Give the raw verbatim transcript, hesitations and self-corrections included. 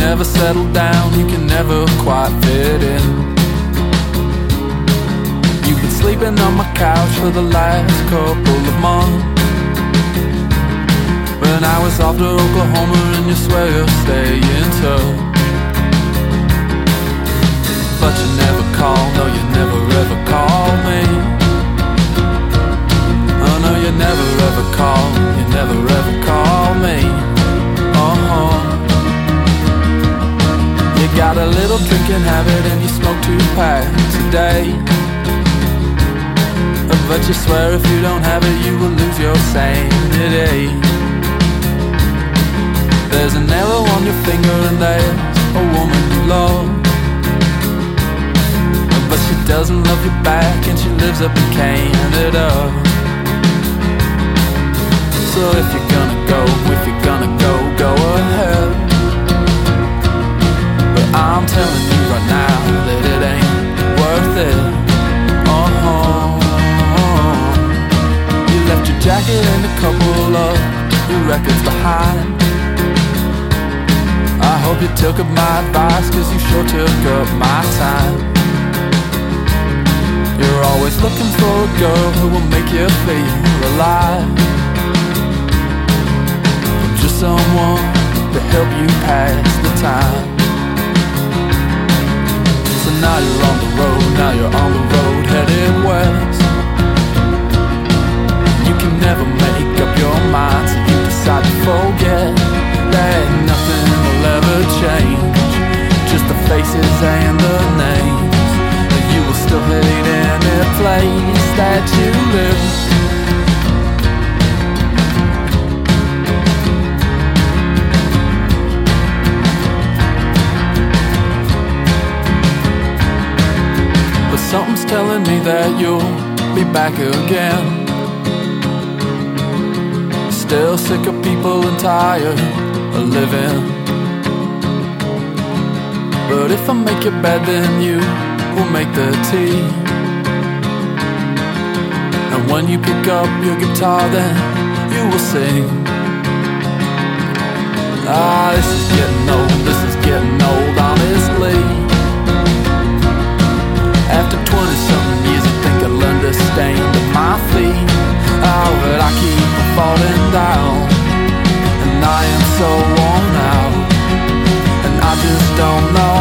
never settle down, you can never quite fit in. You've been sleeping on my couch for the last couple of months. When I was off to Oklahoma and you swear you'll stay in touch, but you never call, no you never ever call me. Oh no, you never ever call, you never ever call me. Oh, you got a little drinking habit and you smoke two packs a day, but you swear if you don't have it you will lose your sanity. There's an arrow on your finger and there's a woman you love, but she doesn't love you back and she lives up in Canada. So if you're gonna go, if you're gonna go, go ahead. But I'm telling you right now that it ain't worth it. Oh, you left your jacket and a couple of your records behind. I hope you took up my advice, cause you sure took up my time. You're always looking for a girl who will make you feel alive, just someone to help you pass the time. So now you're on the road, now you're on the road headed west. You can never make up your mind, so you decide to forget that nothing will ever change, just the faces and the names. But you will still hate any place that you live. But something's telling me that you'll be back again, still sick of people and tired of living. But if I make your bed, then you will make the tea, and when you pick up your guitar, then you will sing. Ah, this is getting old, this is getting old, honestly. After twenty something years I think I'll understand my feet. Oh, but I keep falling down, and I am so worn out, and I just don't know